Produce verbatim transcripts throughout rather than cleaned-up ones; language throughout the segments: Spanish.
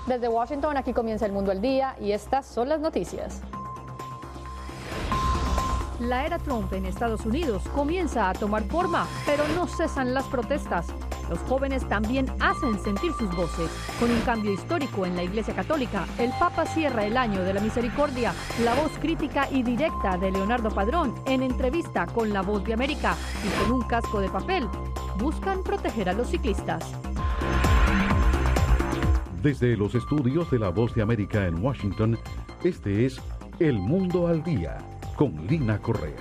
Desde Washington, aquí comienza El Mundo al Día y estas son las noticias. La era Trump en Estados Unidos comienza a tomar forma, pero no cesan las protestas. Los jóvenes también hacen sentir sus voces. Con un cambio histórico en la Iglesia Católica, el Papa cierra el año de la misericordia. La voz crítica y directa de Leonardo Padrón en entrevista con La Voz de América y con un casco de papel buscan proteger a los ciclistas. Desde los estudios de La Voz de América en Washington, este es El Mundo al Día con Lina Correa.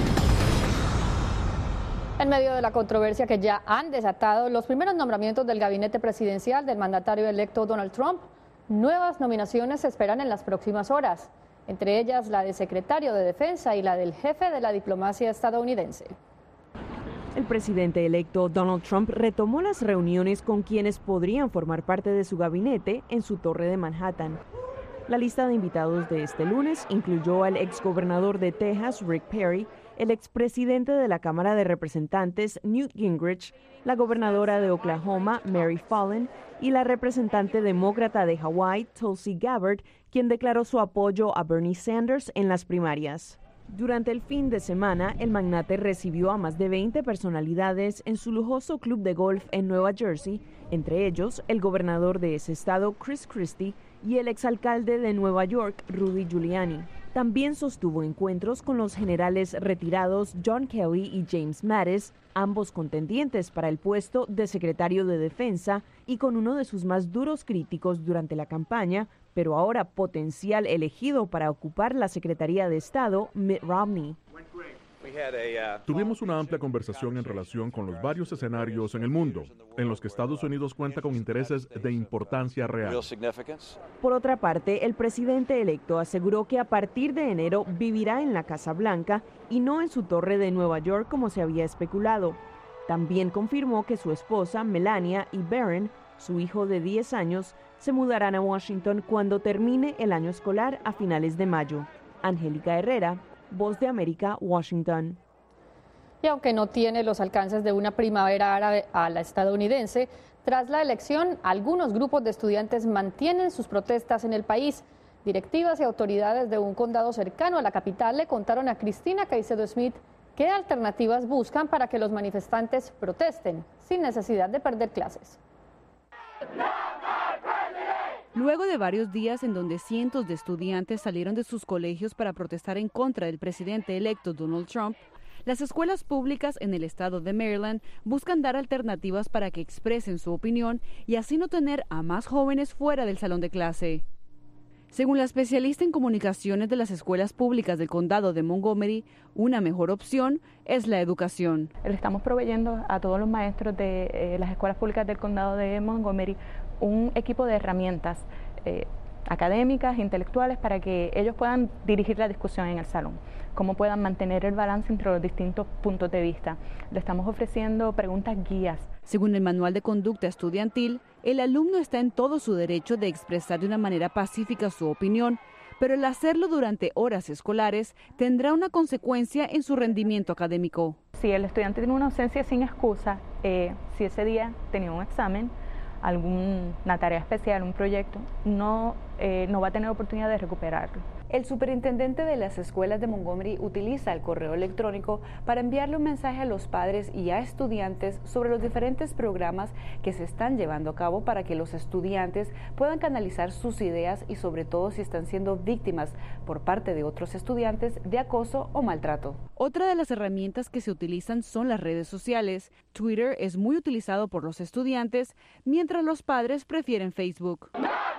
En medio de la controversia que ya han desatado los primeros nombramientos del gabinete presidencial del mandatario electo Donald Trump, nuevas nominaciones se esperan en las próximas horas, entre ellas la de secretario de Defensa y la del jefe de la diplomacia estadounidense. El presidente electo Donald Trump retomó las reuniones con quienes podrían formar parte de su gabinete en su torre de Manhattan. La lista de invitados de este lunes incluyó al exgobernador de Texas, Rick Perry, el expresidente de la Cámara de Representantes, Newt Gingrich, la gobernadora de Oklahoma, Mary Fallin, y la representante demócrata de Hawái, Tulsi Gabbard, quien declaró su apoyo a Bernie Sanders en las primarias. Durante el fin de semana, el magnate recibió a más de veinte personalidades en su lujoso club de golf en Nueva Jersey, entre ellos el gobernador de ese estado, Chris Christie, y el exalcalde de Nueva York, Rudy Giuliani. También sostuvo encuentros con los generales retirados John Kelly y James Mattis, ambos contendientes para el puesto de secretario de Defensa, y con uno de sus más duros críticos durante la campaña, pero ahora potencial elegido para ocupar la Secretaría de Estado, Mitt Romney. Tuvimos una amplia conversación en relación con los varios escenarios en el mundo, en los que Estados Unidos cuenta con intereses de importancia real. Por otra parte, el presidente electo aseguró que a partir de enero vivirá en la Casa Blanca y no en su torre de Nueva York como se había especulado. También confirmó que su esposa, Melania, y Barron, su hijo de diez años, se mudarán a Washington cuando termine el año escolar a finales de mayo. Angélica Herrera, Voz de América, Washington. Y aunque no tiene los alcances de una primavera árabe a la estadounidense, tras la elección, algunos grupos de estudiantes mantienen sus protestas en el país. Directivas y autoridades de un condado cercano a la capital le contaron a Cristina Caicedo Smith qué alternativas buscan para que los manifestantes protesten sin necesidad de perder clases. Luego de varios días en donde cientos de estudiantes salieron de sus colegios para protestar en contra del presidente electo Donald Trump, las escuelas públicas en el estado de Maryland buscan dar alternativas para que expresen su opinión y así no tener a más jóvenes fuera del salón de clase. Según la especialista en comunicaciones de las escuelas públicas del condado de Montgomery, una mejor opción es la educación. Le estamos proveyendo a todos los maestros de eh, las escuelas públicas del condado de Montgomery un equipo de herramientas eh, académicas, intelectuales, para que ellos puedan dirigir la discusión en el salón, cómo puedan mantener el balance entre los distintos puntos de vista. Le estamos ofreciendo preguntas guías. Según el Manual de Conducta Estudiantil, el alumno está en todo su derecho de expresar de una manera pacífica su opinión, pero el hacerlo durante horas escolares tendrá una consecuencia en su rendimiento académico. Si el estudiante tiene una ausencia sin excusa, eh, si ese día tenía un examen, alguna tarea especial, un proyecto, no, eh, no va a tener oportunidad de recuperarlo. El superintendente de las escuelas de Montgomery utiliza el correo electrónico para enviarle un mensaje a los padres y a estudiantes sobre los diferentes programas que se están llevando a cabo para que los estudiantes puedan canalizar sus ideas y sobre todo si están siendo víctimas por parte de otros estudiantes de acoso o maltrato. Otra de las herramientas que se utilizan son las redes sociales. Twitter es muy utilizado por los estudiantes, mientras los padres prefieren Facebook.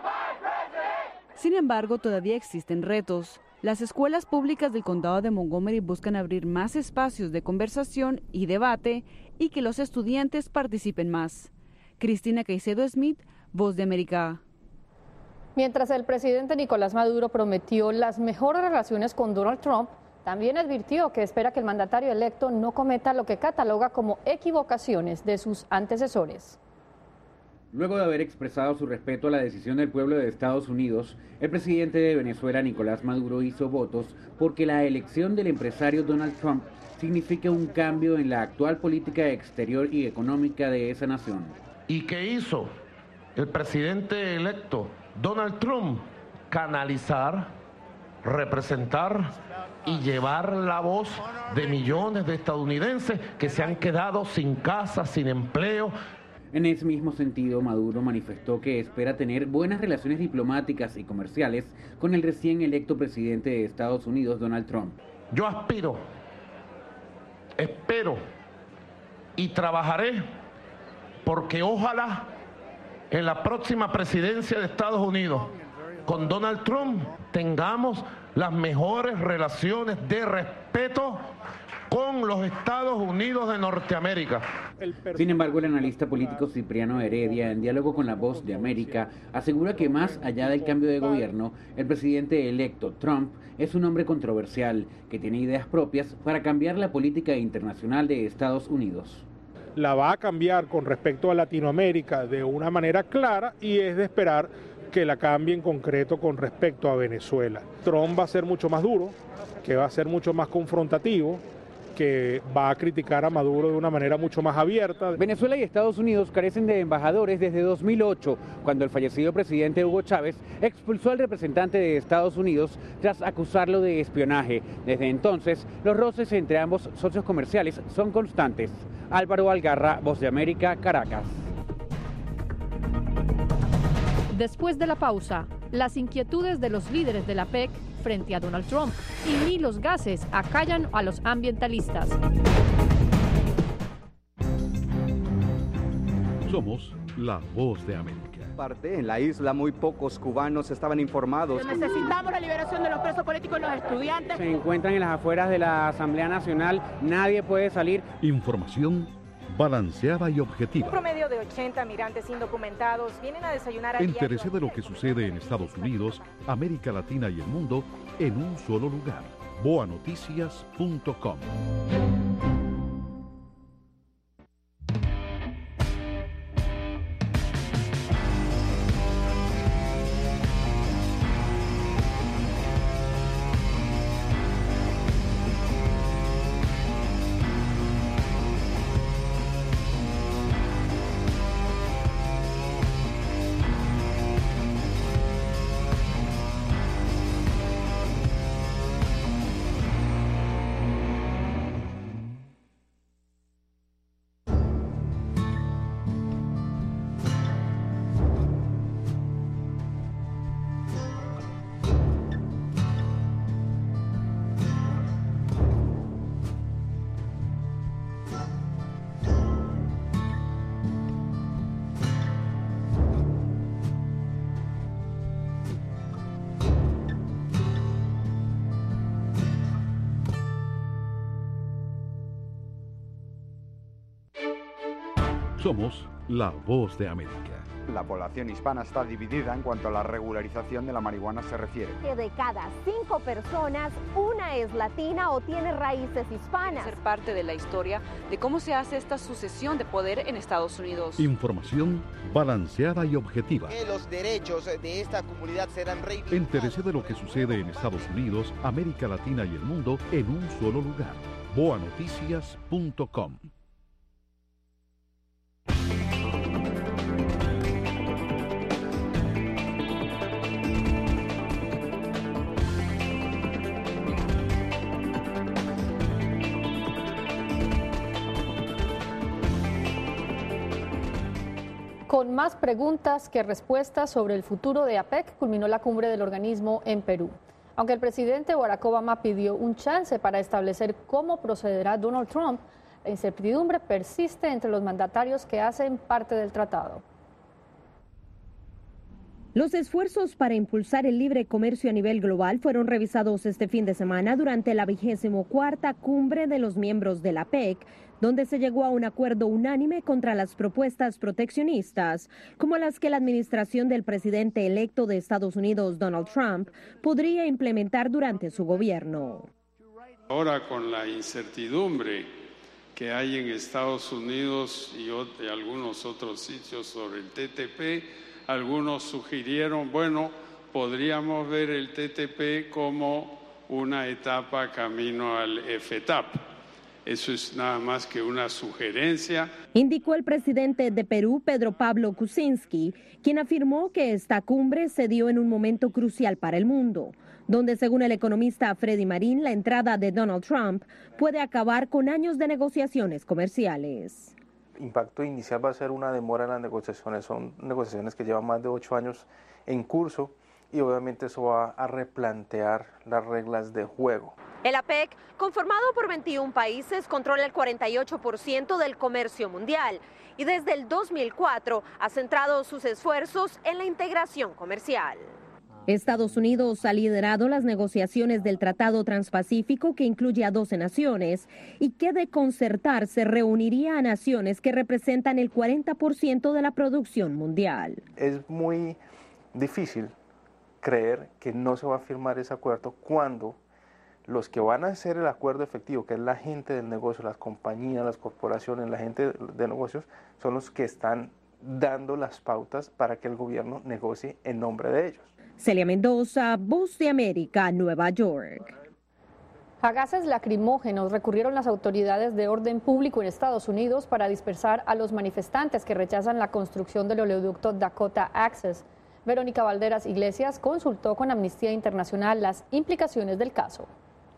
Sin embargo, todavía existen retos. Las escuelas públicas del condado de Montgomery buscan abrir más espacios de conversación y debate y que los estudiantes participen más. Cristina Caicedo Smith, Voz de América. Mientras el presidente Nicolás Maduro prometió las mejores relaciones con Donald Trump, también advirtió que espera que el mandatario electo no cometa lo que cataloga como equivocaciones de sus antecesores. Luego de haber expresado su respeto a la decisión del pueblo de Estados Unidos, el presidente de Venezuela, Nicolás Maduro, hizo votos porque la elección del empresario Donald Trump signifique un cambio en la actual política exterior y económica de esa nación. ¿Y qué hizo el presidente electo Donald Trump canalizar, representar y llevar la voz de millones de estadounidenses que se han quedado sin casa, sin empleo. En ese mismo sentido, Maduro manifestó que espera tener buenas relaciones diplomáticas y comerciales con el recién electo presidente de Estados Unidos, Donald Trump. Yo aspiro, espero y trabajaré porque ojalá en la próxima presidencia de Estados Unidos con Donald Trump tengamos las mejores relaciones de respeto con los Estados Unidos de Norteamérica. Sin embargo, el analista político Cipriano Heredia, en diálogo con La Voz de América, asegura que más allá del cambio de gobierno, el presidente electo Trump es un hombre controversial que tiene ideas propias para cambiar la política internacional de Estados Unidos. La va a cambiar con respecto a Latinoamérica de una manera clara y es de esperar que la cambie en concreto con respecto a Venezuela. Trump va a ser mucho más duro, que va a ser mucho más confrontativo, que va a criticar a Maduro de una manera mucho más abierta. Venezuela y Estados Unidos carecen de embajadores desde dos mil ocho, cuando el fallecido presidente Hugo Chávez expulsó al representante de Estados Unidos tras acusarlo de espionaje. Desde entonces, los roces entre ambos socios comerciales son constantes. Álvaro Algarra, Voz de América, Caracas. Después de la pausa, las inquietudes de los líderes de la P E C frente a Donald Trump y ni los gases acallan a los ambientalistas. Somos la Voz de América. En la isla muy pocos cubanos estaban informados. Necesitamos la liberación de los presos políticos y los estudiantes. Se encuentran en las afueras de la Asamblea Nacional, nadie puede salir. Información balanceada y objetiva. Un promedio de ochenta migrantes indocumentados vienen a desayunar a Entérese de lo que sucede en Estados Unidos, América Latina y el mundo en un solo lugar. boa noticias punto com. Somos la Voz de América. La población hispana está dividida en cuanto a la regularización de la marihuana se refiere. Que de cada cinco personas, una es latina o tiene raíces hispanas. Ser parte de la historia de cómo se hace esta sucesión de poder en Estados Unidos. Información balanceada y objetiva. Que los derechos de esta comunidad serán reivindicados. Entérese de lo que sucede en Estados Unidos, América Latina y el mundo en un solo lugar. boa noticias punto com. Con más preguntas que respuestas sobre el futuro de APEC, culminó la cumbre del organismo en Perú. Aunque el presidente Barack Obama pidió un chance para establecer cómo procederá Donald Trump, la incertidumbre persiste entre los mandatarios que hacen parte del tratado. Los esfuerzos para impulsar el libre comercio a nivel global fueron revisados este fin de semana durante la vigésimo cuarta cumbre de los miembros de la APEC, donde se llegó a un acuerdo unánime contra las propuestas proteccionistas, como las que la administración del presidente electo de Estados Unidos, Donald Trump, podría implementar durante su gobierno. Ahora, con la incertidumbre que hay en Estados Unidos y algunos otros sitios sobre el T T P, algunos sugirieron, bueno, podríamos ver el T T P como una etapa camino al F T A P. Eso es nada más que una sugerencia. Indicó el presidente de Perú, Pedro Pablo Kuczynski, quien afirmó que esta cumbre se dio en un momento crucial para el mundo, donde según el economista Freddy Marín, la entrada de Donald Trump puede acabar con años de negociaciones comerciales. Impacto inicial va a ser una demora en las negociaciones, son negociaciones que llevan más de ocho años en curso y obviamente eso va a replantear las reglas de juego. El APEC, conformado por veintiún países, controla el cuarenta y ocho por ciento del comercio mundial y desde el dos mil cuatro ha centrado sus esfuerzos en la integración comercial. Estados Unidos ha liderado las negociaciones del Tratado Transpacífico, que incluye a doce naciones y que de concertarse reuniría a naciones que representan el cuarenta por ciento de la producción mundial. Es muy difícil creer que no se va a firmar ese acuerdo cuando los que van a hacer el acuerdo efectivo, que es la gente del negocio, las compañías, las corporaciones, la gente de negocios, son los que están dando las pautas para que el gobierno negocie en nombre de ellos. Celia Mendoza, Voz de América, Nueva York. A gases lacrimógenos recurrieron las autoridades de orden público en Estados Unidos para dispersar a los manifestantes que rechazan la construcción del oleoducto Dakota Access. Verónica Valderas Iglesias consultó con Amnistía Internacional las implicaciones del caso.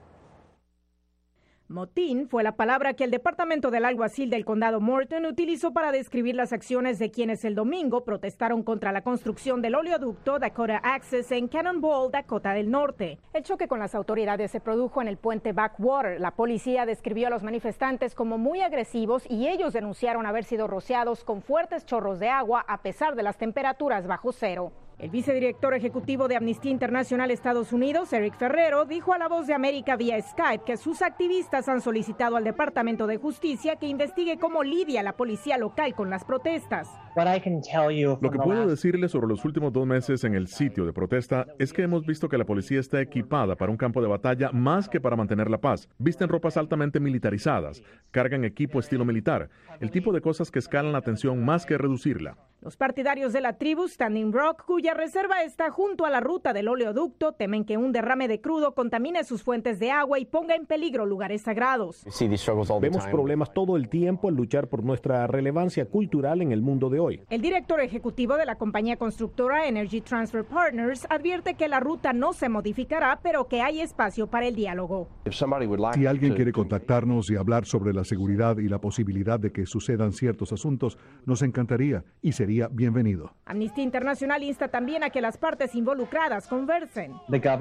Motín fue la palabra que el Departamento del Alguacil del Condado Morton utilizó para describir las acciones de quienes el domingo protestaron contra la construcción del oleoducto Dakota Access en Cannonball, Dakota del Norte. El choque con las autoridades se produjo en el puente Backwater. La policía describió a los manifestantes como muy agresivos y ellos denunciaron haber sido rociados con fuertes chorros de agua a pesar de las temperaturas bajo cero. El vicedirector ejecutivo de Amnistía Internacional Estados Unidos, Eric Ferrero, dijo a La Voz de América vía Skype que sus activistas han solicitado al Departamento de Justicia que investigue cómo lidia la policía local con las protestas. Lo que puedo decirles sobre los últimos dos meses en el sitio de protesta es que hemos visto que la policía está equipada para un campo de batalla más que para mantener la paz. Visten ropas altamente militarizadas, cargan equipo estilo militar, el tipo de cosas que escalan la tensión más que reducirla. Los partidarios de la tribu Standing Rock, cuya reserva está junto a la ruta del oleoducto, temen que un derrame de crudo contamine sus fuentes de agua y ponga en peligro lugares sagrados. Vemos problemas todo el tiempo al luchar por nuestra relevancia cultural en el mundo de hoy. El director ejecutivo de la compañía constructora Energy Transfer Partners advierte que la ruta no se modificará, pero que hay espacio para el diálogo. Si alguien quiere contactarnos y hablar sobre la seguridad y la posibilidad de que sucedan ciertos asuntos, nos encantaría y sería bienvenido. Amnistía Internacional insta también a que las partes involucradas conversen.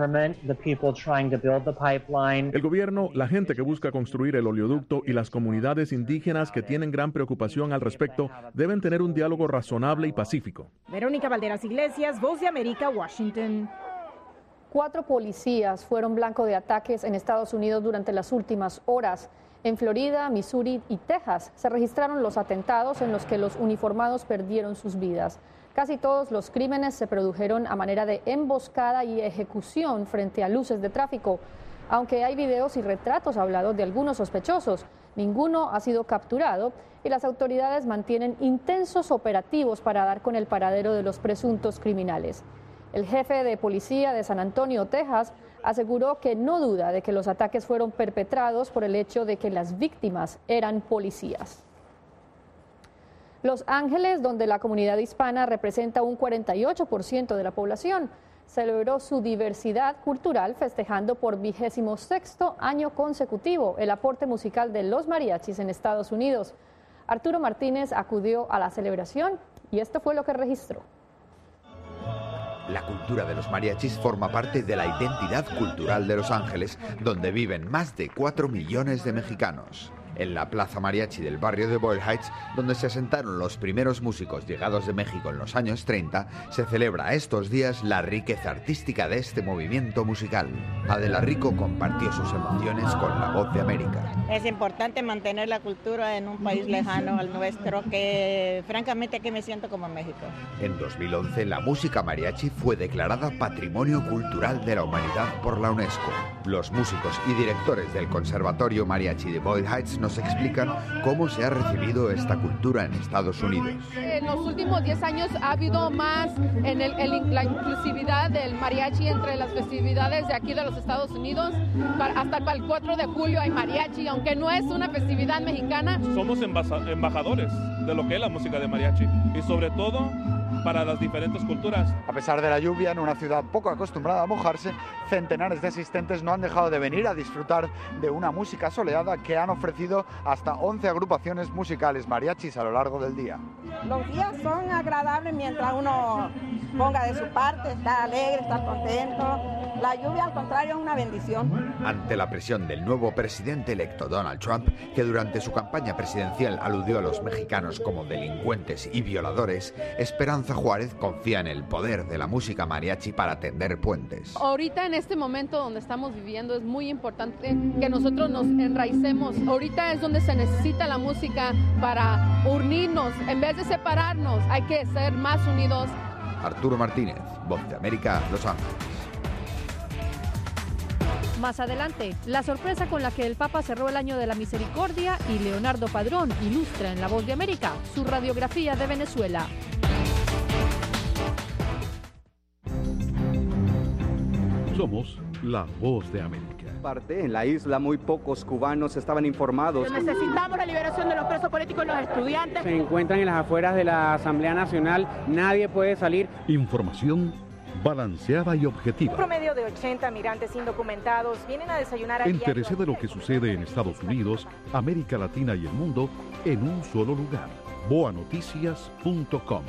El gobierno, la gente que busca construir el oleoducto y las comunidades indígenas que tienen gran preocupación al respecto deben tener un diálogo razonable y pacífico. Verónica Valderas Iglesias, Voz de América, Washington. Cuatro policías fueron blanco de ataques en Estados Unidos durante las últimas horas. En Florida, Missouri y Texas se registraron los atentados en los que los uniformados perdieron sus vidas. Casi todos los crímenes se produjeron a manera de emboscada y ejecución frente a luces de tráfico. Aunque hay videos y retratos hablados de algunos sospechosos, ninguno ha sido capturado y las autoridades mantienen intensos operativos para dar con el paradero de los presuntos criminales. El jefe de policía de San Antonio, Texas, aseguró que no duda de que los ataques fueron perpetrados por el hecho de que las víctimas eran policías. Los Ángeles, donde la comunidad hispana representa un cuarenta y ocho por ciento de la población, celebró su diversidad cultural festejando por vigésimo sexto año consecutivo el aporte musical de los mariachis en Estados Unidos. Arturo Martínez acudió a la celebración y esto fue lo que registró. La cultura de los mariachis forma parte de la identidad cultural de Los Ángeles, donde viven más de cuatro millones de mexicanos. En la Plaza Mariachi del barrio de Boyle Heights, donde se asentaron los primeros músicos llegados de México en los años treinta, se celebra estos días la riqueza artística de este movimiento musical. Adela Rico compartió sus emociones con La Voz de América. Es importante mantener la cultura en un país lejano al nuestro, que francamente aquí me siento como en México. En dos mil once, la música mariachi fue declarada Patrimonio Cultural de la Humanidad por la UNESCO. Los músicos y directores del Conservatorio Mariachi de Boyle Heights nos nos explican cómo se ha recibido esta cultura en Estados Unidos. En los últimos diez años ha habido más en el, el, la inclusividad del mariachi entre las festividades de aquí de los Estados Unidos. Para, hasta para el cuatro de julio hay mariachi, aunque no es una festividad mexicana. Somos embajadores de lo que es la música de mariachi y sobre todo para las diferentes culturas. A pesar de la lluvia, en una ciudad poco acostumbrada a mojarse, centenares de asistentes no han dejado de venir a disfrutar de una música soleada que han ofrecido hasta once agrupaciones musicales mariachis a lo largo del día. Los días son agradables mientras uno ponga de su parte, está alegre, está contento. La lluvia, al contrario, es una bendición. Ante la presión del nuevo presidente electo Donald Trump, que durante su campaña presidencial aludió a los mexicanos como delincuentes y violadores, Esperanza Juárez confía en el poder de la música mariachi para tender puentes. Ahorita, en este momento donde estamos viviendo, es muy importante que nosotros nos enraicemos. Ahorita es donde se necesita la música para unirnos. En vez de separarnos, hay que ser más unidos. Arturo Martínez, Voz de América, Los Ángeles. Más adelante, la sorpresa con la que el Papa cerró el año de la misericordia y Leonardo Padrón ilustra en La Voz de América su radiografía de Venezuela. Somos La Voz de América. Parte en la isla muy pocos cubanos estaban informados. Necesitamos la liberación de los presos políticos y los estudiantes. Se encuentran en las afueras de la Asamblea Nacional, nadie puede salir. Información balanceada y objetiva. Un promedio de ochenta migrantes indocumentados vienen a desayunar a Entérese de lo que sucede en Estados Unidos, América Latina y el mundo en un solo lugar. boa noticias punto com.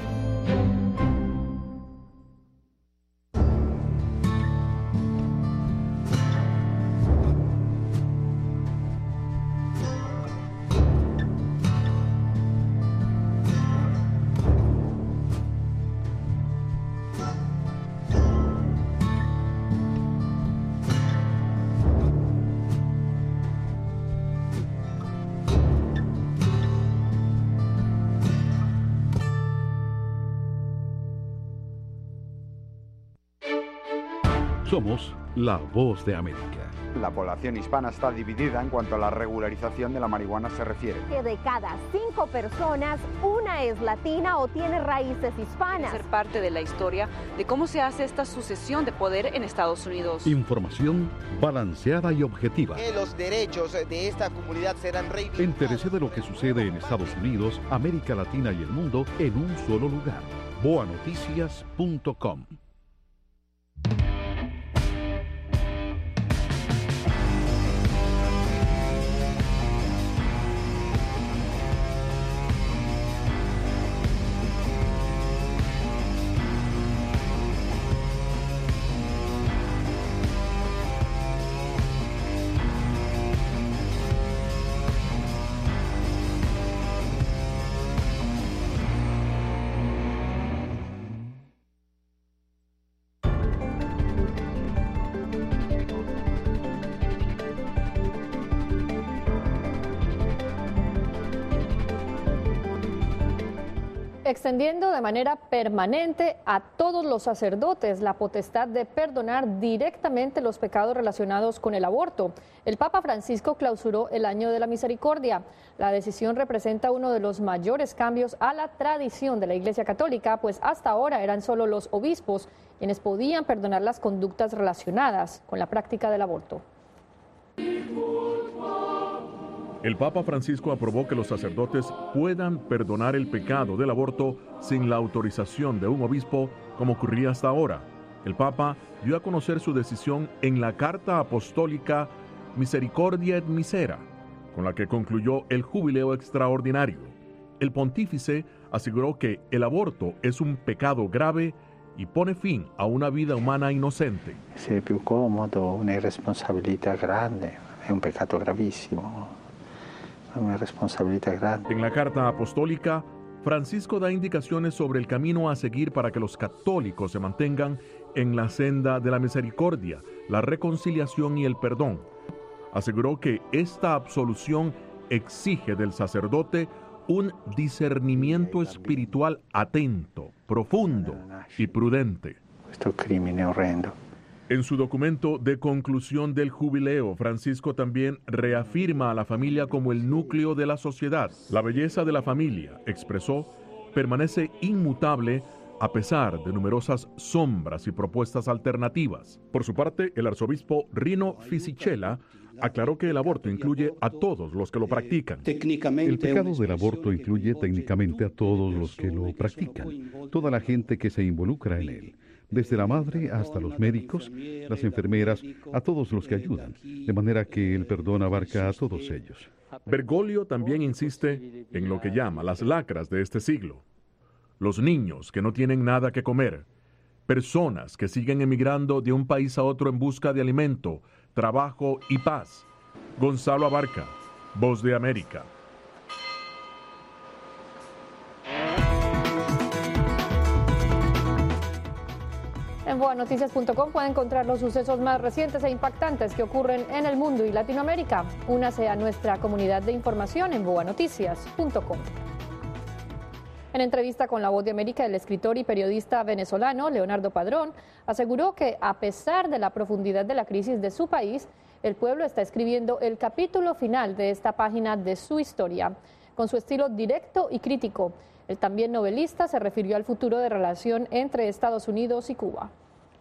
Somos La Voz de América. La población hispana está dividida en cuanto a la regularización de la marihuana se refiere. Que de cada cinco personas, una es latina o tiene raíces hispanas. Ser parte de la historia de cómo se hace esta sucesión de poder en Estados Unidos. Información balanceada y objetiva. Que los derechos de esta comunidad serán reivindicados. Entérese de lo que sucede en Estados Unidos, América Latina y el mundo en un solo lugar. boa noticias punto com. Extendiendo de manera permanente a todos los sacerdotes la potestad de perdonar directamente los pecados relacionados con el aborto. El Papa Francisco clausuró el Año de la Misericordia. La decisión representa uno de los mayores cambios a la tradición de la Iglesia Católica, pues hasta ahora eran solo los obispos quienes podían perdonar las conductas relacionadas con la práctica del aborto. El Papa Francisco aprobó que los sacerdotes puedan perdonar el pecado del aborto sin la autorización de un obispo, como ocurría hasta ahora. El Papa dio a conocer su decisión en la Carta Apostólica Misericordia et Misera, con la que concluyó el jubileo extraordinario. El pontífice aseguró que el aborto es un pecado grave y pone fin a una vida humana inocente. Es più comodo, una irresponsabilità grande, es un pecado gravísimo. Una responsabilidad grande. En la carta apostólica, Francisco da indicaciones sobre el camino a seguir para que los católicos se mantengan en la senda de la misericordia, la reconciliación y el perdón. Aseguró que esta absolución exige del sacerdote un discernimiento espiritual atento, profundo y prudente. Este crimen horrendo En su documento de conclusión del jubileo, Francisco también reafirma a la familia como el núcleo de la sociedad. La belleza de la familia, expresó, permanece inmutable a pesar de numerosas sombras y propuestas alternativas. Por su parte, el arzobispo Rino Fisichella aclaró que el aborto incluye a todos los que lo practican. El pecado del aborto incluye técnicamente a todos los que lo practican, toda la gente que se involucra en él, desde la madre hasta los médicos, las enfermeras, a todos los que ayudan, de manera que el perdón abarca a todos ellos. Bergoglio también insiste en lo que llama las lacras de este siglo. Los niños que no tienen nada que comer, personas que siguen emigrando de un país a otro en busca de alimento, trabajo y paz. Gonzalo Abarca, Voz de América. En boa noticias punto com pueden encontrar los sucesos más recientes e impactantes que ocurren en el mundo y Latinoamérica. Únase a nuestra comunidad de información en boa noticias punto com. En entrevista con La Voz de América, el escritor y periodista venezolano Leonardo Padrón aseguró que, a pesar de la profundidad de la crisis de su país, el pueblo está escribiendo el capítulo final de esta página de su historia. Con su estilo directo y crítico, el también novelista se refirió al futuro de relación entre Estados Unidos y Cuba.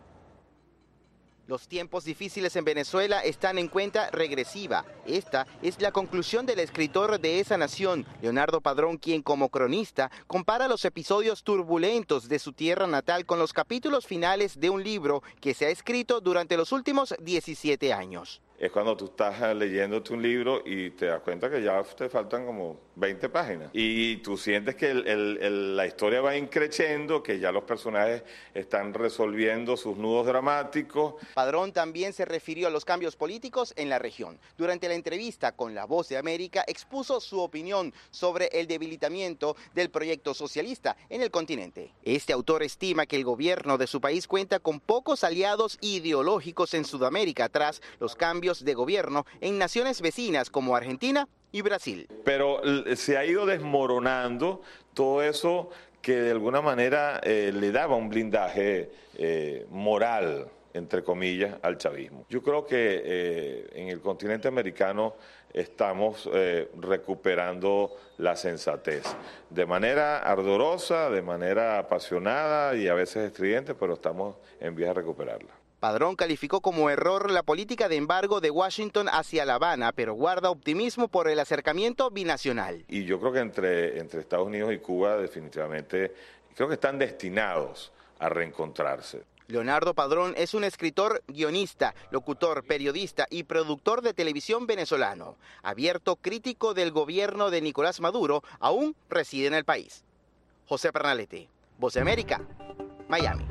Los tiempos difíciles en Venezuela están en cuenta regresiva. Esta es la conclusión del escritor de esa nación, Leonardo Padrón, quien como cronista compara los episodios turbulentos de su tierra natal con los capítulos finales de un libro que se ha escrito durante los últimos diecisiete años. Es cuando tú estás leyéndote un libro y te das cuenta que ya te faltan como veinte páginas. Y tú sientes que el, el, el, la historia va increciendo, que ya los personajes están resolviendo sus nudos dramáticos. Padrón también se refirió a los cambios políticos en la región. Durante la entrevista con La Voz de América expuso su opinión sobre el debilitamiento del proyecto socialista en el continente. Este autor estima que el gobierno de su país cuenta con pocos aliados ideológicos en Sudamérica tras los cambios de gobierno en naciones vecinas como Argentina y Brasil. Pero se ha ido desmoronando todo eso que de alguna manera eh, le daba un blindaje eh, moral, entre comillas, al chavismo. Yo creo que eh, en el continente americano estamos eh, recuperando la sensatez, de manera ardorosa, de manera apasionada y a veces estridente, pero estamos en vías de recuperarla. Padrón calificó como error la política de embargo de Washington hacia La Habana, pero guarda optimismo por el acercamiento binacional. Y yo creo que entre, entre Estados Unidos y Cuba definitivamente creo que están destinados a reencontrarse. Leonardo Padrón es un escritor, guionista, locutor, periodista y productor de televisión venezolano. Abierto crítico del gobierno de Nicolás Maduro, aún reside en el país. José Pernalete, Voz de América, Miami.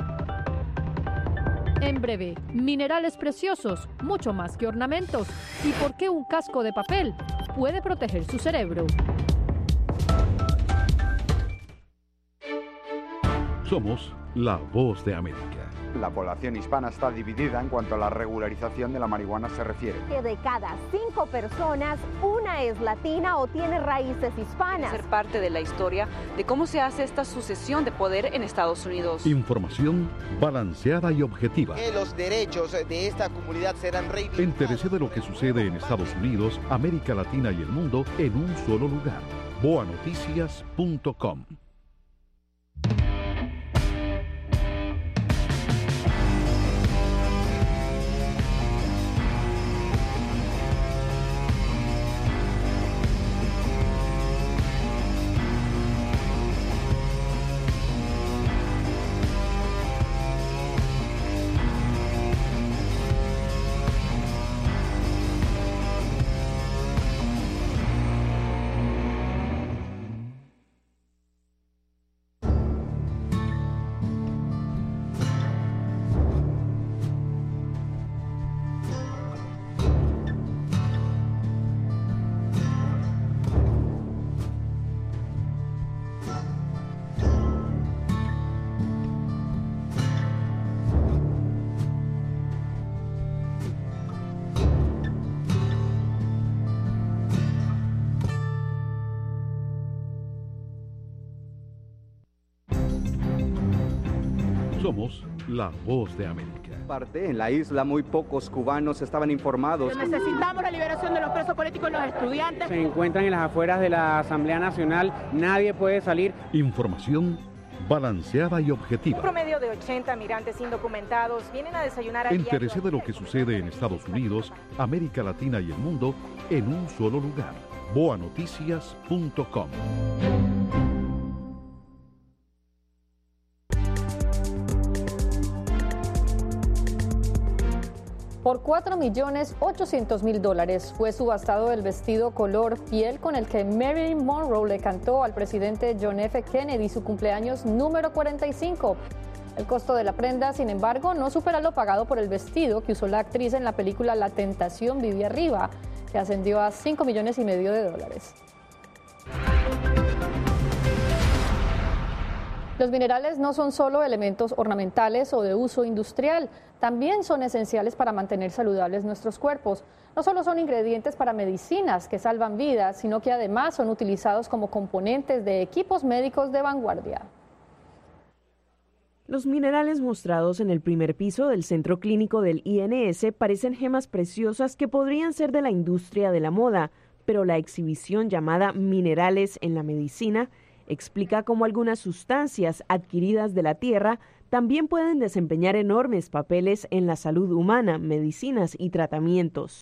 En breve, minerales preciosos, mucho más que ornamentos. ¿Y por qué un casco de papel puede proteger su cerebro? Somos la Voz de América. La población hispana está dividida en cuanto a la regularización de la marihuana se refiere. Que de cada cinco personas, una es latina o tiene raíces hispanas. Ser parte de la historia de cómo se hace esta sucesión de poder en Estados Unidos. Información balanceada y objetiva. Que los derechos de esta comunidad serán reivindicados. Entérese de lo que sucede en Estados Unidos, América Latina y el mundo en un solo lugar. boa noticias punto com. Somos La Voz de América. Parte en la isla muy pocos cubanos estaban informados. Necesitamos la liberación de los presos políticos y los estudiantes. Se encuentran en las afueras de la Asamblea Nacional, nadie puede salir. Información balanceada y objetiva. Un promedio de ochenta migrantes indocumentados vienen a desayunar a Entérese de lo que sucede en Estados Unidos, América Latina y el mundo en un solo lugar. boa noticias punto com. Por cuatro millones ochocientos mil dólares fue subastado el vestido color piel con el que Marilyn Monroe le cantó al presidente John F. Kennedy su cumpleaños número cuarenta y cinco. El costo de la prenda, sin embargo, no supera lo pagado por el vestido que usó la actriz en la película La Tentación vive arriba, que ascendió a cinco millones y medio de dólares. Los minerales no son solo elementos ornamentales o de uso industrial, también son esenciales para mantener saludables nuestros cuerpos. No solo son ingredientes para medicinas que salvan vidas, sino que además son utilizados como componentes de equipos médicos de vanguardia. Los minerales mostrados en el primer piso del centro clínico del I N S parecen gemas preciosas que podrían ser de la industria de la moda, pero la exhibición llamada Minerales en la Medicina explica cómo algunas sustancias adquiridas de la tierra también pueden desempeñar enormes papeles en la salud humana, medicinas y tratamientos.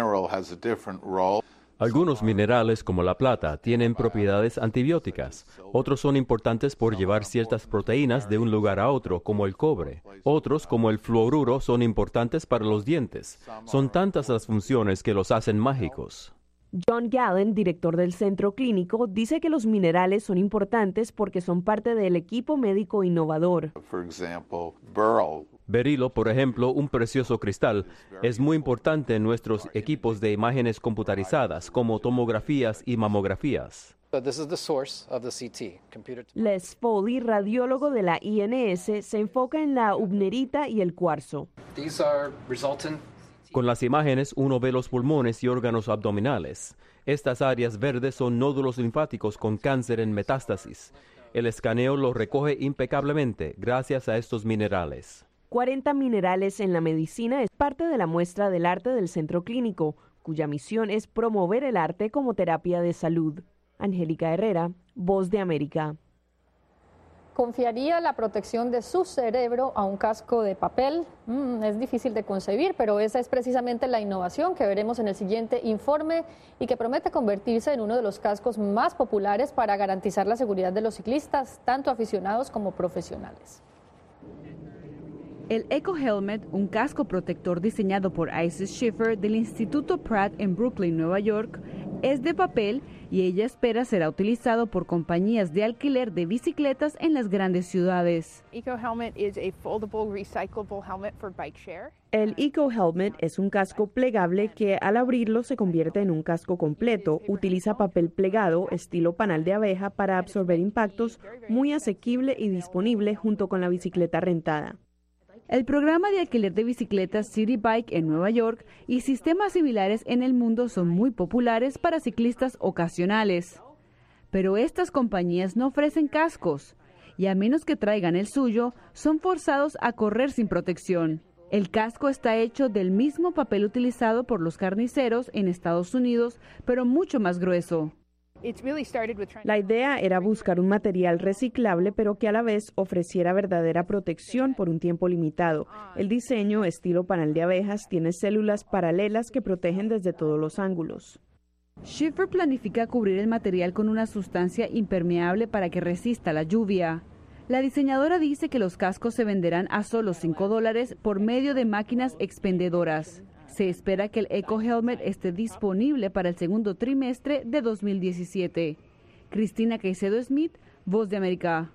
Algunos minerales, como la plata, tienen propiedades antibióticas. Otros son importantes por llevar ciertas proteínas de un lugar a otro, como el cobre. Otros, como el fluoruro, son importantes para los dientes. Son tantas las funciones que los hacen mágicos. John Gallen, director del centro clínico, dice que los minerales son importantes porque son parte del equipo médico innovador. Berilo, por ejemplo, un precioso cristal, es muy importante en nuestros equipos de imágenes computarizadas, como tomografías y mamografías. Les Foley, radiólogo de la I N S, se enfoca en la ubnerita y el cuarzo. Con las imágenes uno ve los pulmones y órganos abdominales. Estas áreas verdes son nódulos linfáticos con cáncer en metástasis. El escaneo los recoge impecablemente gracias a estos minerales. cuarenta minerales en la medicina es parte de la muestra del arte del centro clínico, cuya misión es promover el arte como terapia de salud. Angélica Herrera, Voz de América. ¿Confiaría la protección de su cerebro a un casco de papel? Mm, es difícil de concebir, pero esa es precisamente la innovación que veremos en el siguiente informe y que promete convertirse en uno de los cascos más populares para garantizar la seguridad de los ciclistas, tanto aficionados como profesionales. El Eco Helmet, un casco protector diseñado por Isis Schiffer del Instituto Pratt en Brooklyn, Nueva York, es de papel y ella espera será utilizado por compañías de alquiler de bicicletas en las grandes ciudades. El Eco Helmet es un casco plegable que al abrirlo se convierte en un casco completo. Utiliza papel plegado estilo panal de abeja para absorber impactos, muy asequible y disponible junto con la bicicleta rentada. El programa de alquiler de bicicletas City Bike en Nueva York y sistemas similares en el mundo son muy populares para ciclistas ocasionales. Pero estas compañías no ofrecen cascos y a menos que traigan el suyo, son forzados a correr sin protección. El casco está hecho del mismo papel utilizado por los carniceros en Estados Unidos, pero mucho más grueso. La idea era buscar un material reciclable pero que a la vez ofreciera verdadera protección por un tiempo limitado. El diseño, estilo panal de abejas, tiene células paralelas que protegen desde todos los ángulos. Schiffer planifica cubrir el material con una sustancia impermeable para que resista la lluvia. La diseñadora dice que los cascos se venderán a solo cinco dólares por medio de máquinas expendedoras. Se espera que el Eco Helmet esté disponible para el segundo trimestre de dos mil diecisiete. Cristina Caicedo Smith, Voz de América.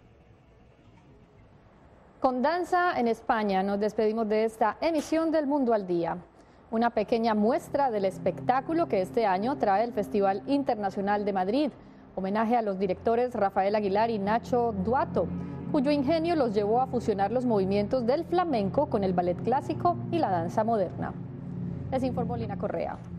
Con danza en España nos despedimos de esta emisión del Mundo al Día. Una pequeña muestra del espectáculo que este año trae el Festival Internacional de Madrid. Homenaje a los directores Rafael Aguilar y Nacho Duato, cuyo ingenio los llevó a fusionar los movimientos del flamenco con el ballet clásico y la danza moderna. Les informó Lina Correa.